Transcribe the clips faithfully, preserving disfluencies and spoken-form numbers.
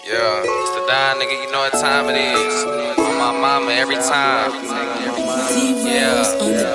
Yeah, it's the Don, nigga, you know what time it is. On my mama every time. Yeah,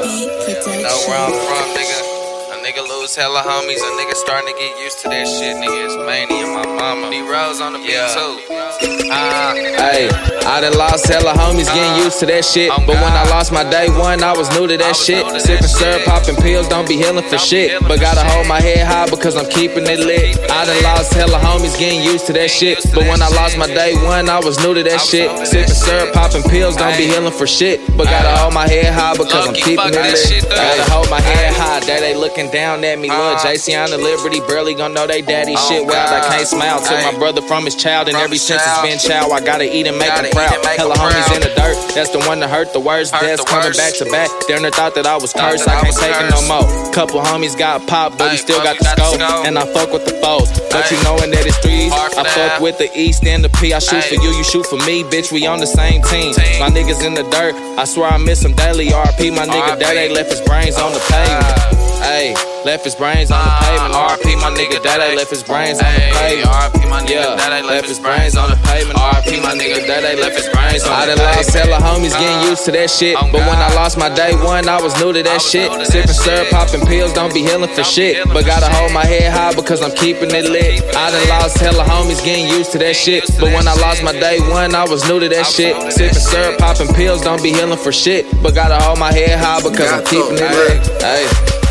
you know where I'm from, nigga. A nigga lose hella homies, a nigga starting to get used to that shit, nigga. It's Manny and my mama. D-Rose on the beat, yeah. too. Uh, Hey, I done lost hella homies getting used to that shit. But when I lost my day one, I was new to that shit. Sipping syrup, popping pills, don't be healing for shit. But gotta hold my head high because I'm keeping it lit. I done lost hella homies getting used to that shit. But when I lost my day one, I was new to that shit. Sipping syrup, popping pills, don't be healing for shit. But gotta hold my head high because I'm keeping it lit. Gotta hold my head high, they they looking down at me. Look, J C on the Liberty, barely gon' know they daddy shit wild. I can't smile to my brother from his child, and every since it's been child, I gotta eat and make him proud. Hella homies in the dirt, that's the one that hurt the worst. Deaths coming back to back, they never thought that I was cursed. I can't take it no more. Couple homies got popped, but we still got the scope. And I fuck with the foes, but you knowin' that it's streets. I fuck with the East and the P. I shoot for you, you shoot for me, bitch. We on the same team. My niggas in the dirt, I swear I miss them daily. R P my nigga, Daddy left his brains on the pavement. Ayy, left his brains on the pavement. R P my nigga, Daddy left his brains on the pavement. R P my nigga, Daddy left his brains on the pavement. R P my nigga, Daddy left his brains on the pavement. I done lost hella homies getting used to that shit. But when I lost my day one, I was new to that shit. Sipping syrup, popping pills, don't be healing for shit. But gotta hold my head high because I'm keeping it lit. I done lost hella homies getting used to that shit. But when I lost my day one, I was new to that shit. Sipping syrup, popping pills, don't be healing for shit. But gotta hold my head high because I'm keeping it lit. Ayy.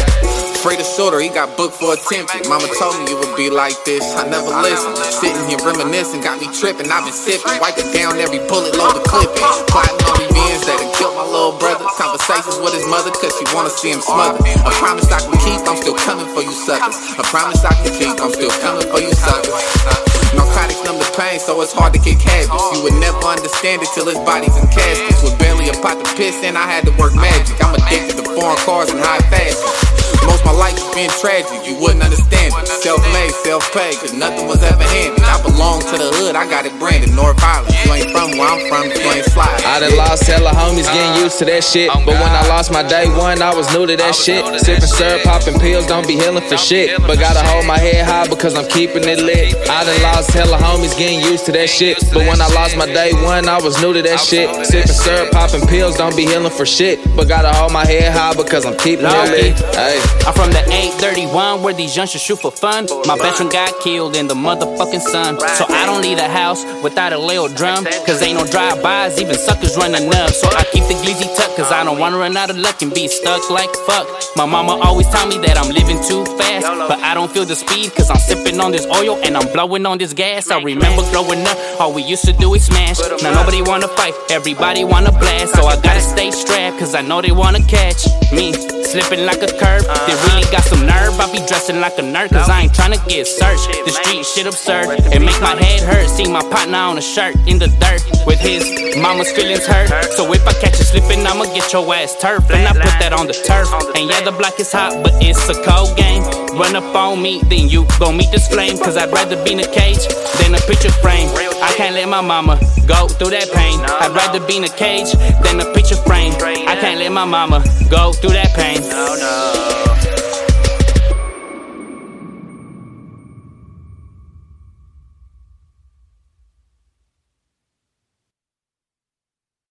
Afraid of shoulder, he got booked for attempted. Mama told me it would be like this, I never listened. Sitting here reminiscing, got me tripping. I've been sipping, wiping down every bullet, load of clipping. Plotting on revenge that had killed my little brother. Conversations with his mother, cause she wanna see him smothered. A promise I can keep, I'm still coming for you suckers. A promise I can keep, I'm still coming for you suckers. Narcotics numb the pain, so it's hard to kick habits. You would never understand it till his body's in caskets. With barely a pot to piss in, I had to work magic. I'm addicted to foreign cars and high fashion. Most my life has been tragic, you wouldn't understand it. Self-made, self-paid, cause nothing was ever handed. I belong to the hood, I got it branded. North Island, you ain't from where I'm from, you ain't slide. I done lost hella homies getting used to that shit. But when I lost my day one, I was new to that shit. Sipping syrup, popping pills, don't be healing for shit. But gotta hold my head high because I'm keeping it lit. I done lost hella homies getting used to that shit. But when I lost my day one, I was new to that shit. Sipping syrup, popping pills, don't be healing for shit. But gotta hold my head high because I'm keeping it lit. Hey. I'm from the eight thirty-one where these youngsters shoot for fun. My best friend got killed in the motherfucking sun. So I don't leave the house without a little drum. Cause ain't no drive-bys, even suckers running up. So I keep the glizzy tucked cause I don't wanna run out of luck and be stuck like fuck. My mama always tell me that I'm living too fast, but I don't feel the speed cause I'm sipping on this oil and I'm blowing on this gas. I remember growing up, all we used to do is smash. Now nobody wanna fight, everybody wanna blast. So I gotta stay strapped cause I know they wanna catch me slipping like a curve. They really got some nerve, I be dressing like a nerd cause I ain't tryna get searched. The street shit absurd, it make my head hurt. See my partner on a shirt in the dirt with his mama's feelings hurt. So if I catch you slipping, I'ma get your ass turf. And I put that on the turf. And yeah, the block is hot, but it's a cold game. Run up on me, then you gon' meet this flame. Cause I'd rather be in a cage than a picture frame. I can't let my mama go through that pain. I'd rather be in a cage than a picture frame. I can't let my mama go through that pain. No, no.